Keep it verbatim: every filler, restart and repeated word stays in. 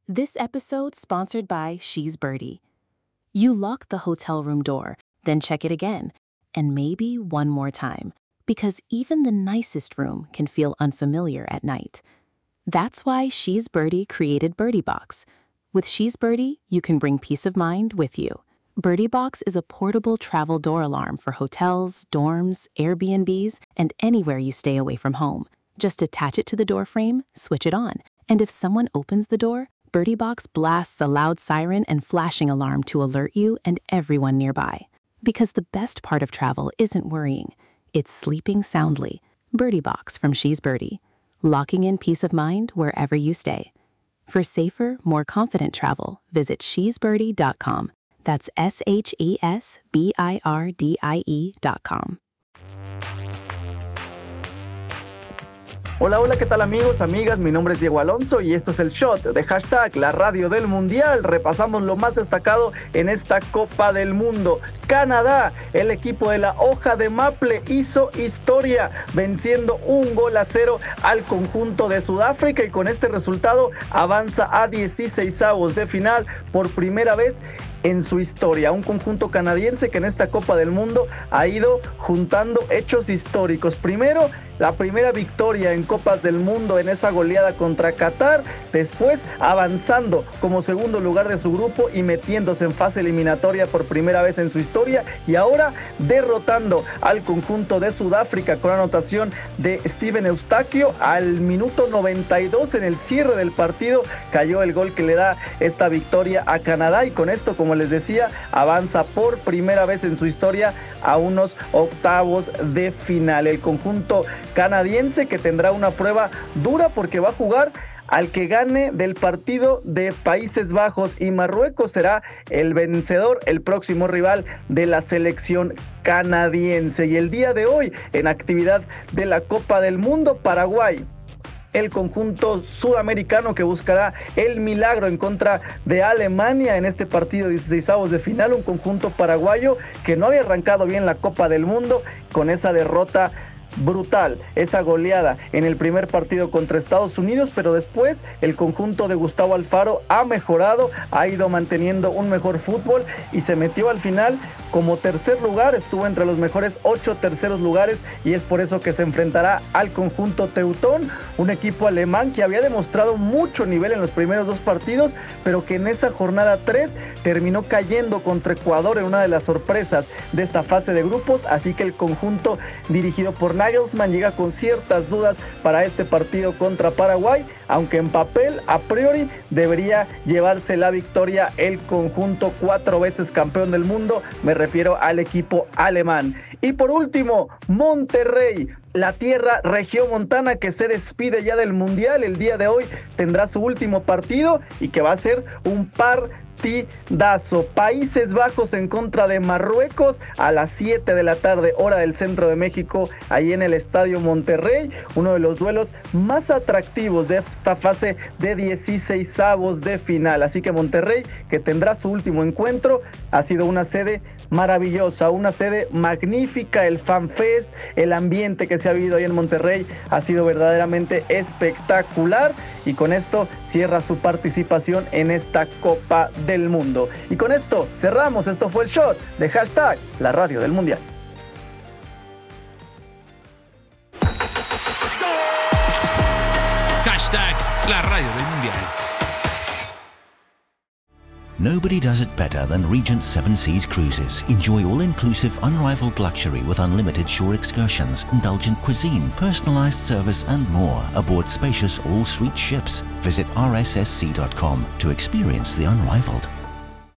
This episode sponsored by She's Birdie. You lock the hotel room door, then check it again, and maybe one more time, because even the nicest room can feel unfamiliar at night. That's why She's Birdie created Birdie Box. With She's Birdie, you can bring peace of mind with you. Birdie Box is a portable travel door alarm for hotels, dorms, Airbnbs, and anywhere you stay away from home. Just attach it to the door frame, switch it on, and if someone opens the door, Birdie Box blasts a loud siren and flashing alarm to alert you and everyone nearby. Because the best part of travel isn't worrying, it's sleeping soundly. Birdie Box from She's Birdie, locking in peace of mind wherever you stay. For safer, more confident travel, visit she's birdie dot com. That's S H E S B I R D I E dot com. Hola, hola, ¿qué tal amigos, amigas? Mi nombre es Diego Alonso y esto es el Shot de hashtag La Radio del Mundial. Repasamos lo más destacado en esta Copa del Mundo. Canadá, el equipo de la hoja de maple, hizo historia venciendo un gol a cero al conjunto de Sudáfrica y con este resultado avanza a dieciseisavos de final por primera vez en su historia. Un conjunto canadiense que en esta Copa del Mundo ha ido juntando hechos históricos. Primero, la primera victoria en Copas del Mundo en esa goleada contra Qatar, después avanzando como segundo lugar de su grupo y metiéndose en fase eliminatoria por primera vez en su historia, y ahora derrotando al conjunto de Sudáfrica con anotación de Steven Eustaquio al minuto noventa y dos. En el cierre del partido cayó el gol que le da esta victoria a Canadá y con esto, como les decía, avanza por primera vez en su historia a unos octavos de final. El conjunto canadiense que tendrá una prueba dura porque va a jugar al que gane del partido de Países Bajos y Marruecos. Será el vencedor, el próximo rival de la selección canadiense. Y el día de hoy, en actividad de la Copa del Mundo, Paraguay, el conjunto sudamericano que buscará el milagro en contra de Alemania en este partido de dieciseisavos de final. Un conjunto paraguayo que no había arrancado bien la Copa del Mundo con esa derrota brutal, esa goleada en el primer partido contra Estados Unidos, pero después el conjunto de Gustavo Alfaro ha mejorado, ha ido manteniendo un mejor fútbol y se metió al final como tercer lugar, estuvo entre los mejores ocho terceros lugares y es por eso que se enfrentará al conjunto teutón, un equipo alemán que había demostrado mucho nivel en los primeros dos partidos, pero que en esa jornada tres terminó cayendo contra Ecuador en una de las sorpresas de esta fase de grupos, así que el conjunto dirigido por Nagelsmann llega con ciertas dudas para este partido contra Paraguay, aunque en papel a priori debería llevarse la victoria el conjunto cuatro veces campeón del mundo, me refiero al equipo alemán. Y por último, Monterrey, la tierra regiomontana que se despide ya del Mundial. El día de hoy tendrá su último partido y que va a ser un partidazo. Países Bajos en contra de Marruecos a las siete de la tarde, hora del centro de México, ahí en el Estadio Monterrey. Uno de los duelos más atractivos de esta fase de dieciseisavos de final. Así que Monterrey, que tendrá su último encuentro, ha sido una sede maravillosa, una sede magnífica. El FanFest, el ambiente que se ha vivido ahí en Monterrey ha sido verdaderamente espectacular y con esto cierra su participación en esta Copa del Mundo. Y con esto cerramos. Esto fue el Shot de hashtag La Radio del Mundial. Hashtag La Radio del Mundial. Nobody does it better than Regent Seven Seas Cruises. Enjoy all-inclusive, unrivaled luxury with unlimited shore excursions, indulgent cuisine, personalized service and more aboard spacious all-suite ships. Visit r s s c dot com to experience the unrivaled.